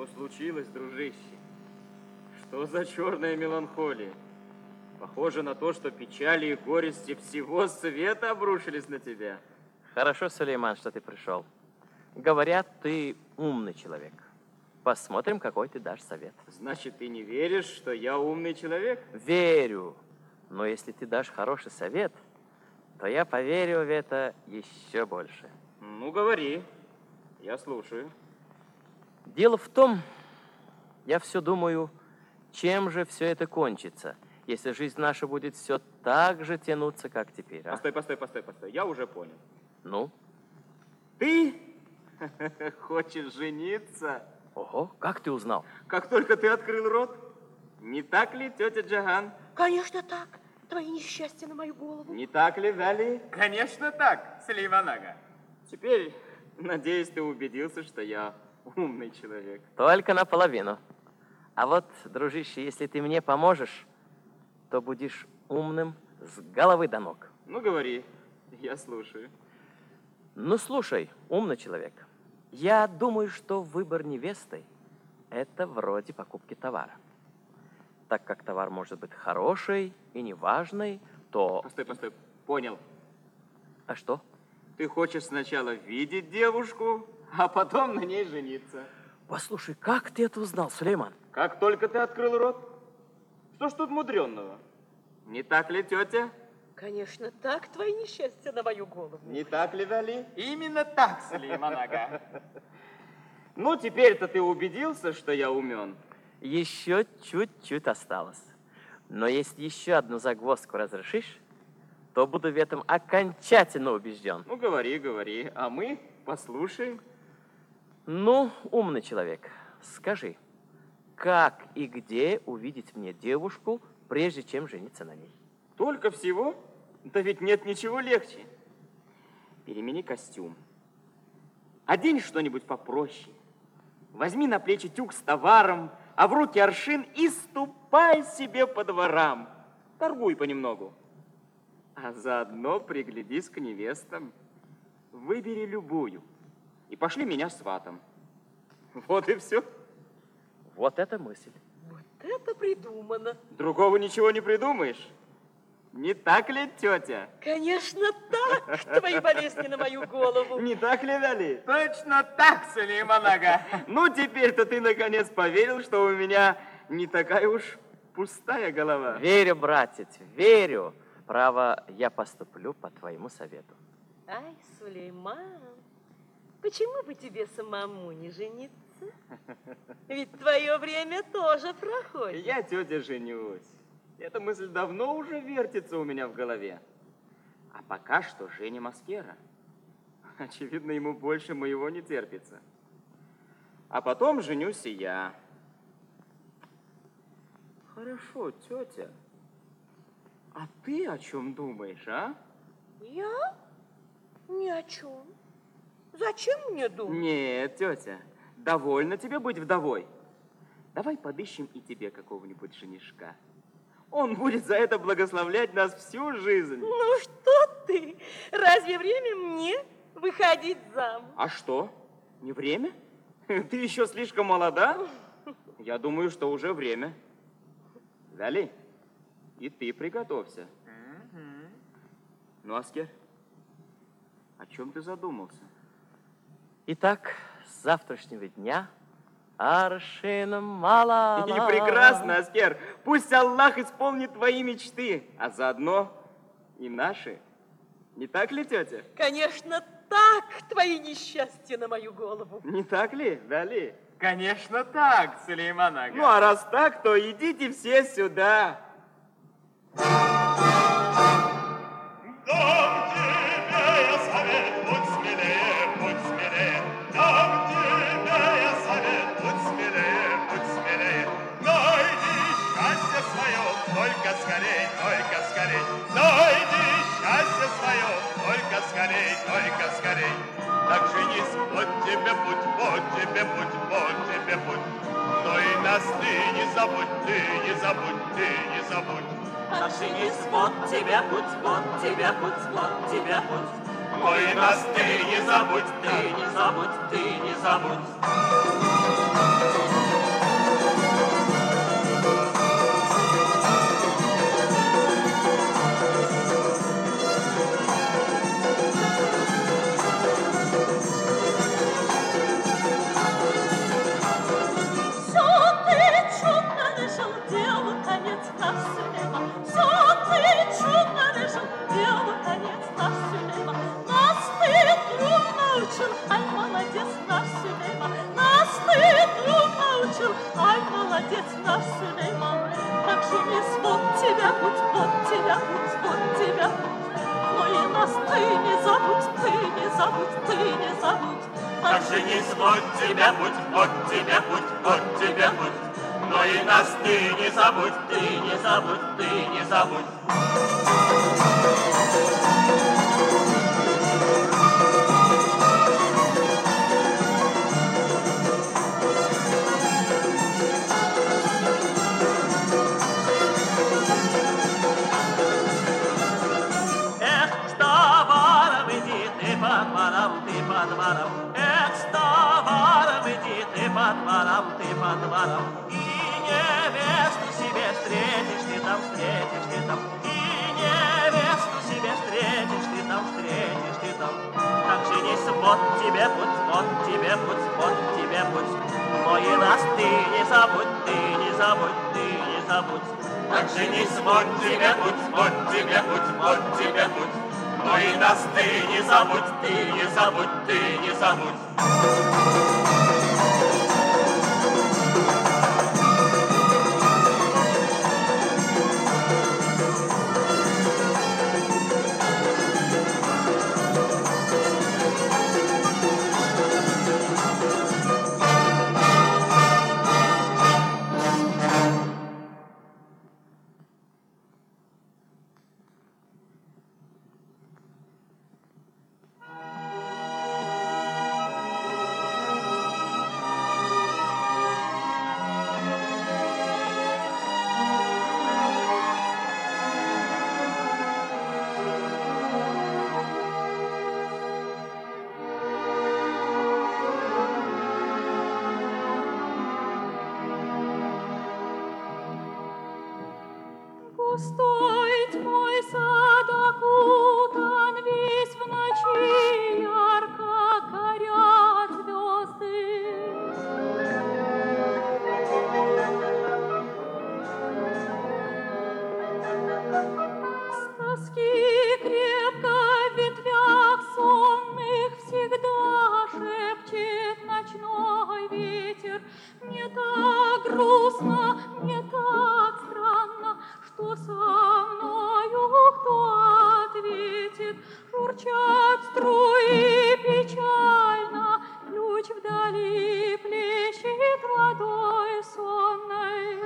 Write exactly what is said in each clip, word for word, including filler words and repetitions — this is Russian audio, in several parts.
Что случилось, дружище? Что за черная меланхолия? Похоже на то, что печали и горести всего света обрушились на тебя. Хорошо, Сулейман, что ты пришел. Говорят, ты умный человек. Посмотрим, какой ты дашь совет. Значит, ты не веришь, что я умный человек? Верю. Но если ты дашь хороший совет, то я поверю в это еще больше. Ну, говори. Я слушаю. Дело в том, я все думаю, чем же все это кончится, если жизнь наша будет все так же тянуться, как теперь. А? Постой, постой, постой, постой. Я уже понял. Ну? Ты хочешь жениться? Ого, как ты узнал? Как только ты открыл рот. Не так ли, тетя Джаган? Конечно так. Твои несчастья на мою голову. Не так ли, Вали? Конечно так, Сулейман ага. Теперь, надеюсь, ты убедился, что я умный человек. Только наполовину. А вот, дружище, если ты мне поможешь, то будешь умным с головы до ног. Ну, говори, я слушаю. Ну, слушай, умный человек, я думаю, что выбор невесты – это вроде покупки товара. Так как товар может быть хороший и неважный, то… Постой, постой, понял. А что? Ты хочешь сначала видеть девушку, а потом на ней жениться. Послушай, как ты это узнал, Сулейман? Как только ты открыл рот. Что ж тут мудренного? Не так ли, тетя? Конечно так. Твои несчастья на мою голову. Не так ли, Вали? Именно так, Сулейман ага. Ну, теперь-то ты убедился, что я умен? Еще чуть-чуть осталось. Но если еще одну загвоздку разрешишь, то буду в этом окончательно убежден. Ну, говори, говори, а мы послушаем. Ну, умный человек, скажи, как и где увидеть мне девушку, прежде чем жениться на ней? Только всего? Да ведь нет ничего легче. Перемени костюм. Одень что-нибудь попроще. Возьми на плечи тюк с товаром, а в руки аршин и ступай себе по дворам. Торгуй понемногу. А заодно приглядись к невестам. Выбери любую и пошли меня сватом. Вот и все. Вот это мысль. Вот это придумано. Другого ничего не придумаешь. Не так ли, тетя? Конечно так. Твои болезни на мою голову. Не так ли, Вали? Точно так, Сулейман ага. Ну, теперь-то ты наконец поверил, что у меня не такая уж пустая голова. Верю, братец, верю. Право, я поступлю по твоему совету. Ай, Сулейман, почему бы тебе самому не жениться? Ведь твое время тоже проходит. Я, тетя, женюсь. Эта мысль давно уже вертится у меня в голове. А пока что женим Аскера. Очевидно, ему больше моего не терпится. А потом женюсь и я. Хорошо, тетя. А ты о чем думаешь, а? Я? Ни о чем. Зачем мне думать? Нет, тетя, довольно тебе быть вдовой. Давай подыщем и тебе какого-нибудь женишка. Он будет за это благословлять нас всю жизнь. Ну что ты? Разве время мне выходить замуж? А что? Не время? Ты еще слишком молода? Я думаю, что уже время. Вали, и ты приготовься. Ну, Аскер, о чем ты задумался? Итак, с завтрашнего дня аршином мало. И прекрасно, Аскер. Пусть Аллах исполнит твои мечты, а заодно и наши. Не так ли, тетя? Конечно, так. Твои несчастья на мою голову. Не так ли, Вали? Конечно так, Сулейман ага. Ну, а раз так, то идите все сюда. Дам тебе я совет, будь смелее, будь смелее. Дам тебе я совет, будь смелее, будь смелее. Найди счастье свое, только скорей, только скорей. Найди счастье свое, только скорей, только скорей. Так женись, вот тебе путь, вот тебе путь, вот тебе путь. Но и нас ты не забудь, ты не забудь, ты не забудь. Так женись, вот тебе путь, вот тебе путь, вот тебе путь. Ой, нас ты не забудь, Ты не забудь, ты не забудь. молодец наш Сулейман. Так же не свод тебя путь, вот тебя путь, вот тебя путь. Но и нас ты не забудь, ты не забудь, ты не забудь. Так же не свод тебя путь, вот тебя путь, вот тебя путь. Но и нас ты не забудь, ты не забудь, ты не забудь. Эх, с товаром иди ты по дворам, ты по дворам. Эх, с товаром иди ты по дворам, ты по дворам. И невесту себе встретишь ты там, встретишь ты там. И невесту себе встретишь ты там, встретишь ты там. Как женись, вот тебе путь, вот тебе путь, вот тебе путь. Но и нас ты не забудь, ты не забудь, ты не забудь. Так женись, вот тебе путь, вот тебе путь, вот тебе путь. Но и нас ты не забудь, ты не забудь, ты не забудь. Густой тьмой сад окутан весь, в ночи ярко горят звезды. С тоски крепко в ветвях сонных всегда шепчет ночной ветер. Мне так грустно, мне так странно, что со мною кто ответит? Журчат струи печально, ключ вдали плещет водой сонной.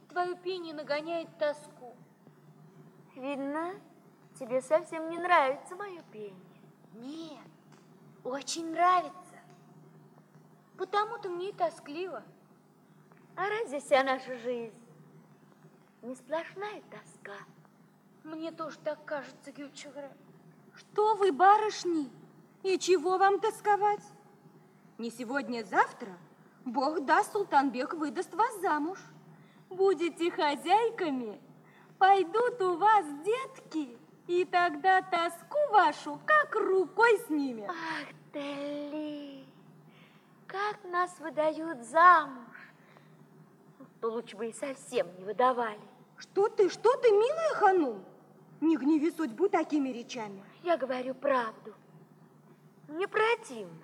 Твое пение нагоняет тоску. Видно, тебе совсем не нравится мое пение. Нет, очень нравится. Потому-то мне и тоскливо. А разве вся наша жизнь не сплошная тоска? Мне тоже так кажется, Гюльчегре. Что вы, барышни, и чего вам тосковать? Не сегодня-завтра Бог даст, Султанбек выдаст вас замуж. Будете хозяйками, пойдут у вас детки, и тогда тоску вашу как рукой снимет. Ах, Телли, как нас выдают замуж. То лучше бы и совсем не выдавали. Что ты, что ты, милая ханум? Не гневи судьбу такими речами. Я говорю правду. Мне противно.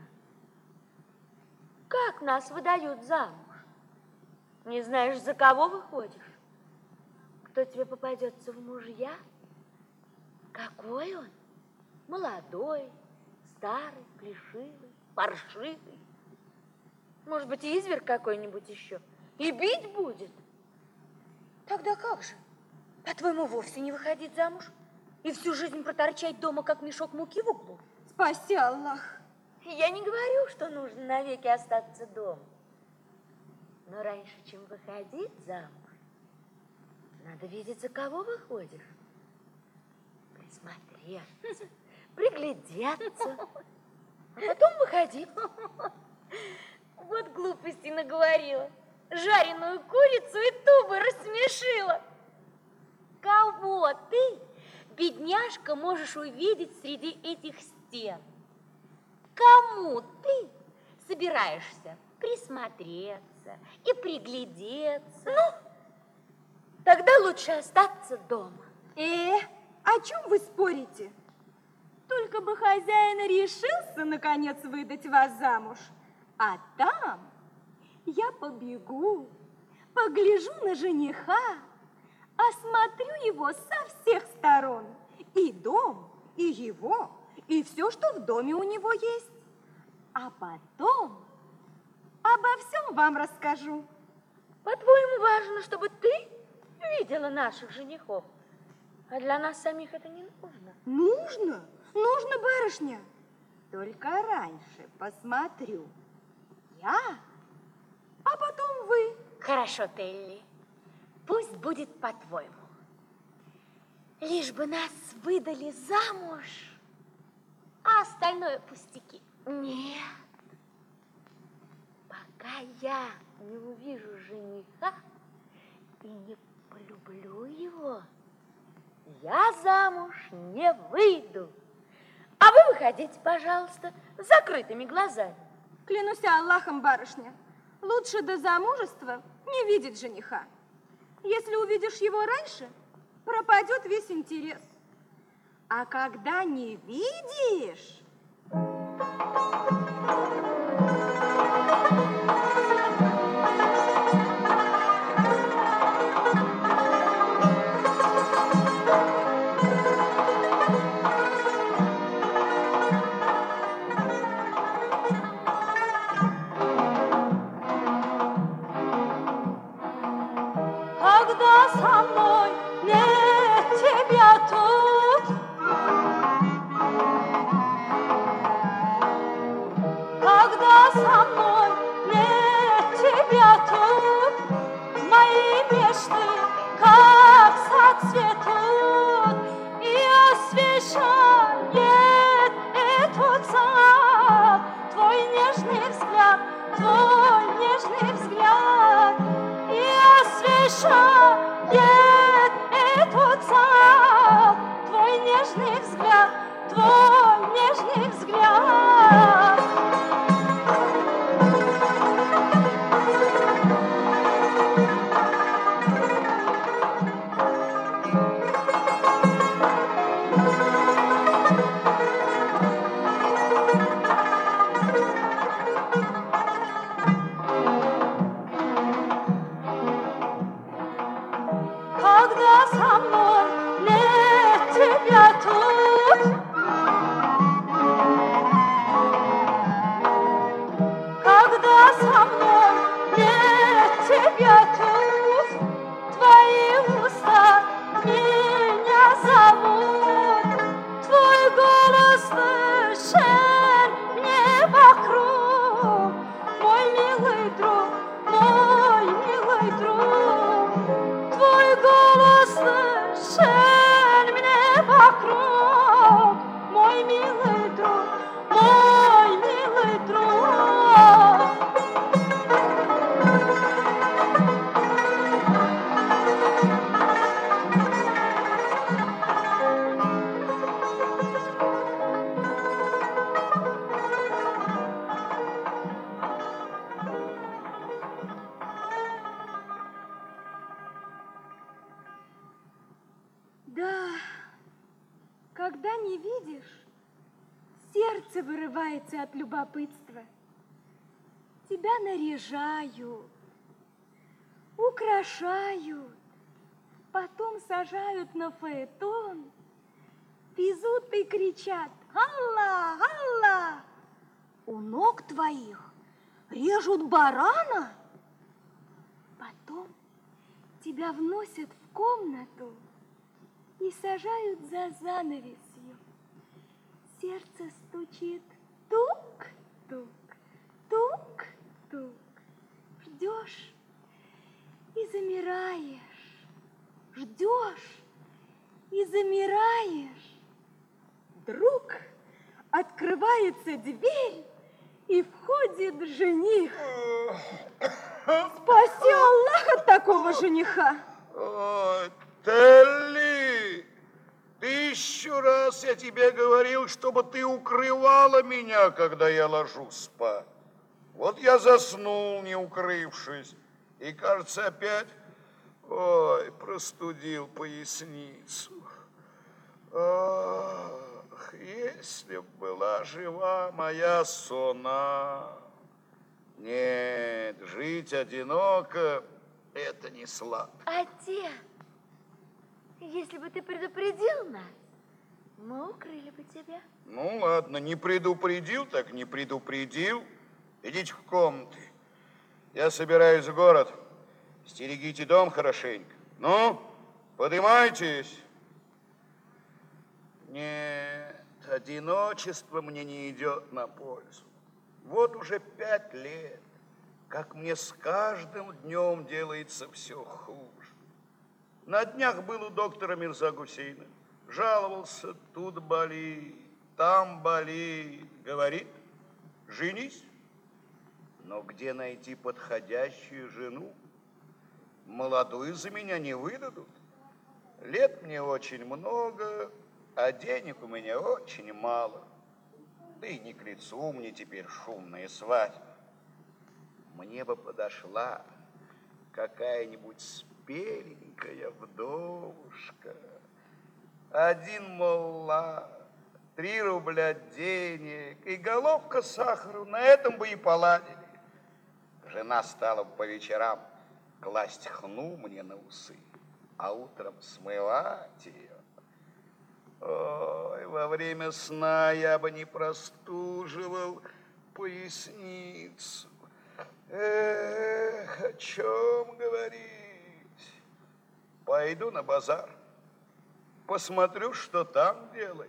Как нас выдают замуж? Не знаешь, за кого выходишь? Кто тебе попадется в мужья? Какой он? Молодой, старый, плешивый, паршивый. Может быть, и изверг какой-нибудь еще. И бить будет. Тогда как же? По-твоему, вовсе не выходить замуж? И всю жизнь проторчать дома, как мешок муки в углу? Спаси Аллах. Я не говорю, что нужно навеки остаться дома. Но раньше, чем выходить замуж, надо видеть, за кого выходишь. Присмотреться, приглядеться, а потом выходить. Вот глупости наговорила. Жареную курицу и тубы рассмешила. Кого ты, бедняжка, можешь увидеть среди этих стен? Кому ты собираешься присмотреться и приглядеться? Ну, тогда лучше остаться дома. Э, о чем вы спорите? Только бы хозяин решился, наконец, выдать вас замуж. А там я побегу, погляжу на жениха, осмотрю его со всех сторон. И дом, и его, и все, что в доме у него есть. А потом обо всем вам расскажу. По-твоему, важно, чтобы ты видела наших женихов? А для нас самих это не нужно. Нужно, нужно, барышня. Только раньше посмотрю я, а потом вы. Хорошо, Телли, пусть будет по-твоему. Лишь бы нас выдали замуж, а остальное пустяки. Нет. Пока я не увижу жениха и не полюблю его, я замуж не выйду. А вы выходите, пожалуйста, с закрытыми глазами. Клянусь Аллахом, барышня, лучше до замужества не видеть жениха. Если увидишь его раньше, пропадет весь интерес. А когда не видишь... Когда со мной нет тебя тут, когда со мной нет тебя тут, мои мечты как соцветут и освещает этот сад твой нежный взгляд, твой нежный взгляд и освещает этот сад твой нежный взгляд, твой нежный взгляд. Когда со мной нет тебя тут, когда не видишь, сердце вырывается от любопытства. Тебя наряжают, украшают, потом сажают на фаэтон, везут и кричат: «Алла, Алла!» У ног твоих режут барана, потом тебя вносят в комнату и сажают за занавесью. Сердце стучит тук-тук, тук-тук. Ждешь и замираешь, ждешь и замираешь. Вдруг открывается дверь, и входит жених. Спаси Аллах от такого жениха. Ой, Телли, тысячу раз я тебе говорил, чтобы ты укрывала меня, когда я ложусь спать. Вот я заснул, не укрывшись, и, кажется, опять, ой, простудил поясницу. Ах, если б была жива моя Сона. Нет, жить одиноко – это не сладко. Отец, если бы ты предупредил нас, мы укрыли бы тебя. Ну, ладно, не предупредил, так не предупредил. Идите в комнаты. Я собираюсь в город. Стерегите дом хорошенько. Ну, поднимайтесь. Нет, одиночество мне не идет на пользу. Вот уже пять лет, как мне с каждым днем делается все хуже. На днях был у доктора Мирза Гусейна. Жаловался, тут болит, там болит. Говорит, женись. Но где найти подходящую жену? Молодую за меня не выдадут. Лет мне очень много, а денег у меня очень мало. Да и не к лицу мне теперь шумная свадьба. Мне бы подошла какая-нибудь спеленькая вдовушка. Один молла, три рубля денег и головка сахара. На этом бы и поладили. Жена стала бы по вечерам класть хну мне на усы, а утром смывать ее. Ой, во время сна я бы не простуживал поясницу. Эх, о чем говорить? Пойду на базар, посмотрю, что там делается.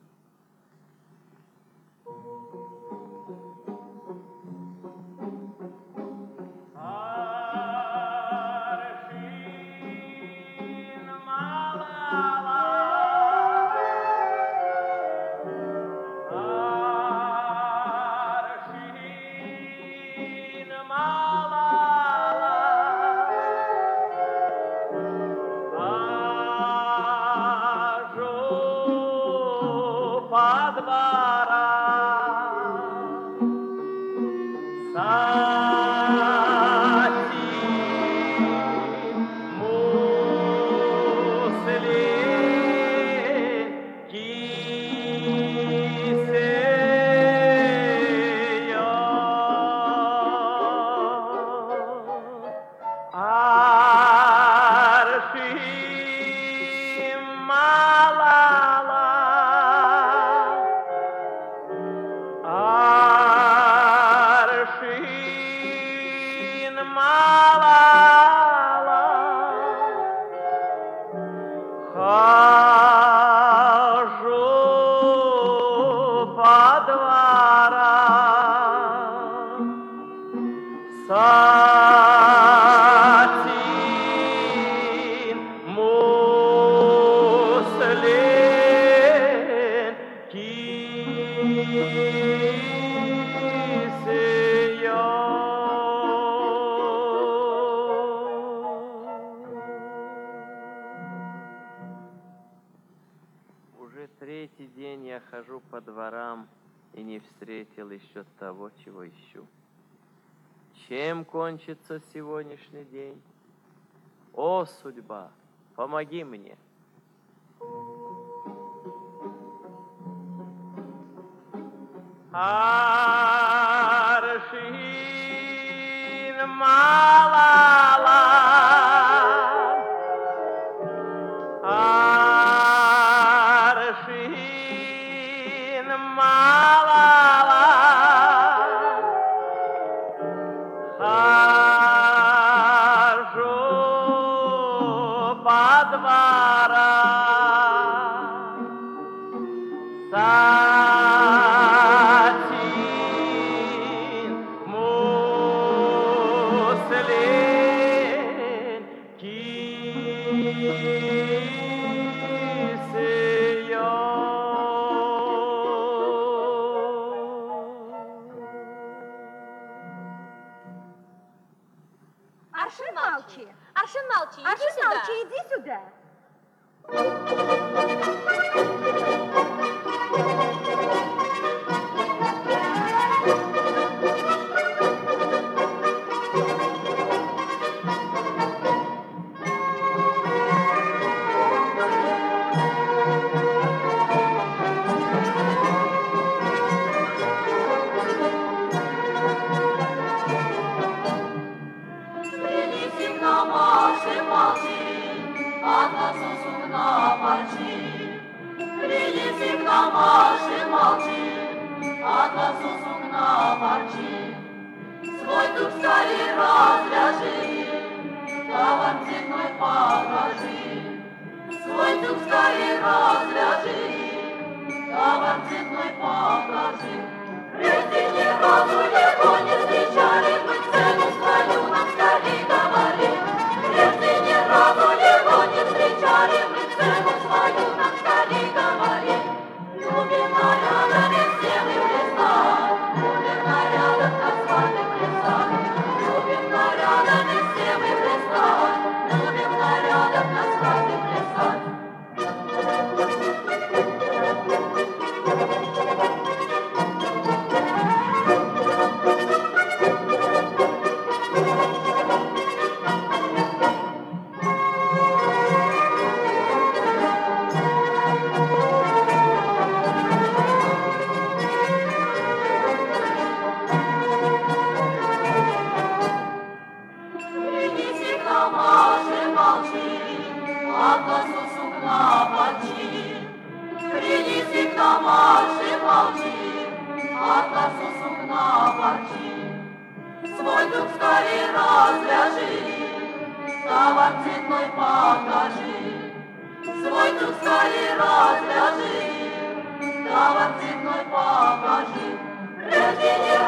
Третий день я хожу по дворам и не встретил еще того, чего ищу. Чем кончится сегодняшний день? О, судьба, помоги мне! Аршин малала, аршин малала, хожу по дворам, сатин, муслин, Аршин, молчи. Аршин, молчи, иди Аршин, сюда. молчи, иди сюда. принеси к нам ваши молчи, от нас сусук на парчи. Принеси к нам ваши молчи, от нас сусук на парчи. Свой дух скорей разряжи, товар цветной покажи. Свой дух скорей разряжи, товар цветной покажи. Прежде ни разу его не встречали, мы цену свою нам скорей говори. Прежде ни разу его не встречали, мы цену свою нам скорей говори. Любим нарядами все мы плясать, любим нарядом как свадьбы плясать. Любим нарядами все мы плясать, любим нарядом как свадьбы плясать. Принеси к нам ваши молчи, от нас сусук на парчи. Принеси к нам ваши молчи, от нас сусук на парчи. Свой дух скорей разряжи, товар цветной покажи. Свой дух скорей разряжи, товар цветной покажи. Прежде ни